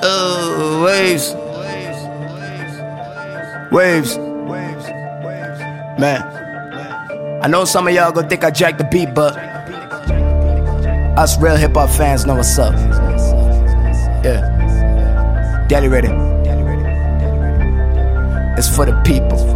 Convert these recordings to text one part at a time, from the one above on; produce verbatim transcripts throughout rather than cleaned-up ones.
Uh, waves. Waves. Man, I know some of y'all gonna think I jacked the beat, but us real hip hop fans know what's up. Yeah. Daddy ready. It's for the people.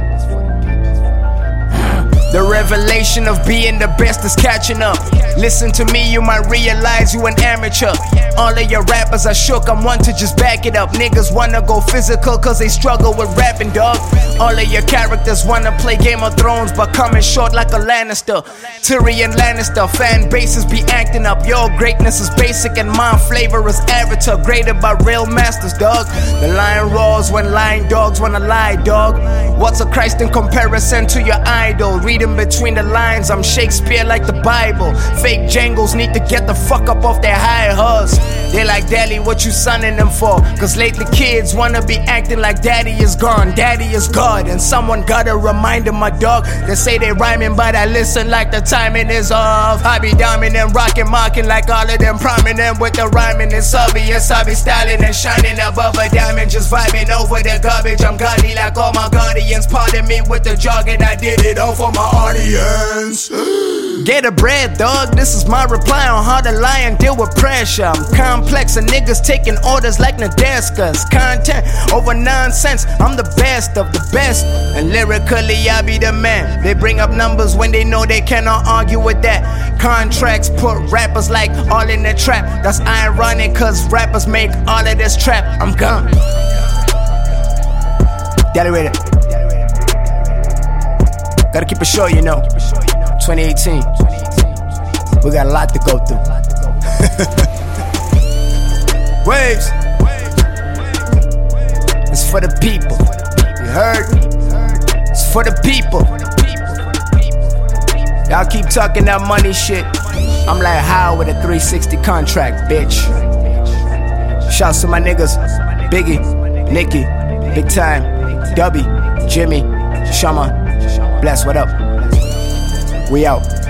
The revelation of being the best is catching up. Listen to me, you might realize you an amateur. All of your rappers are shook, I'm one to just back it up. Niggas wanna go physical cause they struggle with rapping, dog. All of your characters wanna play Game of Thrones but coming short like a Lannister. Tyrion Lannister, fan bases be acting up. Your greatness is basic and my flavor is avatar. Graded by real masters, dog. The lion roars when lying dogs wanna lie, dog. What's a Christ in comparison to your idol? Reading between the lines, I'm Shakespeare like the Bible. Fake jangles need to get the fuck up off their high horse. They like, daddy, what you sunning them for? Cause lately kids wanna be acting like daddy is gone. Daddy is God, and someone gotta remind them, my dog. They say they rhyming, but I listen like the timing is off. I be diamond and rocking, marking like all of them prominent with the rhyming. It's obvious I be styling and shining above a diamond, just vibing over the garbage. I'm godly like all my guardians. Pardon me with the jargon, I did it all for my audience. Get a bread, dog. This is my reply on how to lie and deal with pressure. I'm complex and niggas taking orders like Nadescas. Content over nonsense, I'm the best of the best. And lyrically, I be the man. They bring up numbers when they know they cannot argue with that. Contracts put rappers like all in the trap. That's ironic cause rappers make all of this trap. I'm gone. Daddy ready. Gotta keep it short, you know. twenty eighteen. We got a lot to go through. Waves. It's for the people. You heard? It's for the people. Y'all keep talking that money shit. I'm like how with a three sixty contract, bitch. Shouts to my niggas. Biggie, Nicki, Big Time, Dubby, Jimmy, Shama. Bless, what up? We out.